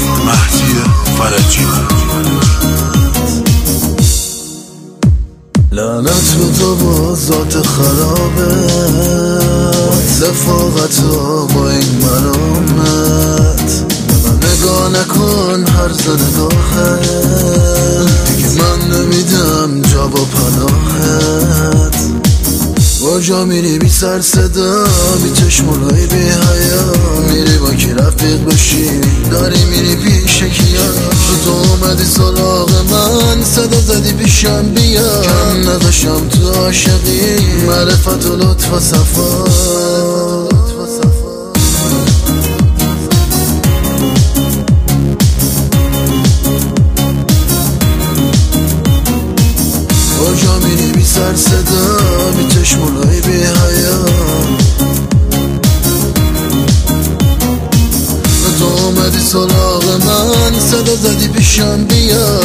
مهدی فرجی. لعنت به تو با ذات خرابت، رفاقت با این مرامت. من نگاه نکن هرز نگاهت، دیگه من نمیدم جا و پناهت. کجا میری بی سر صدا، بی چشمونای بی حیا، میری با کی رفیق بشی، داری میری پیش کیا. تو اومدی سراغ من، صدا زدی پیشم بیا. کم نداشتم تو عاشقی، معرفت و لطف و صفا. کجا میری بی سر صدا، بی چشمونای بی حیا، تو اومدی سراغ من، صدا زدی پیشم بیا.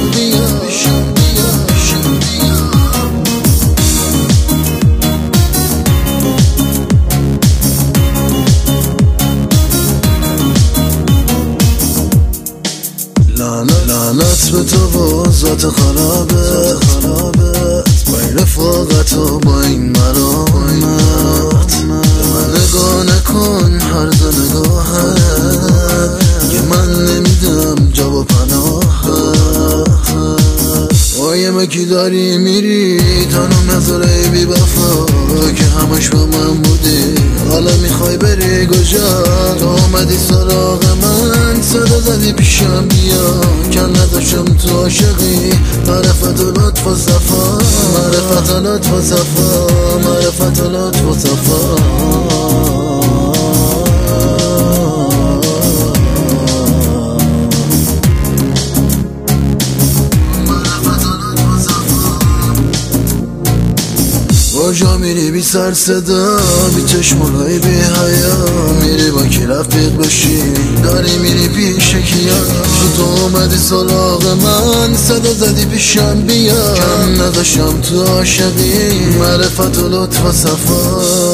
لعنت به تو با ذات خرابت، با این رفاقت و با این مرامت. من نگاه نکن هرز نگاهت، که من نمیدم جا و پناهت. قایم کی داری میری تنم نظره بی وفا، که همش با من بودی حالا میخوای بری کجا. تو اومدی سراغ من، صدا زدی پیشم بیا. کم نداشتم تو عاشقی، معرفت و لطف و صفا، معرفت و لطف و صفا، معرفت و لطف و صفا. کجا میری بی سر صدا، بی چشمونای بی حیا، میری با کی رفیق بشی، داری میری پیش کیا. تو اومدی سراغ من، صدا زدی پیشم بیا. کم نداشتم تو عاشقی، معرفت و لطف و صفا.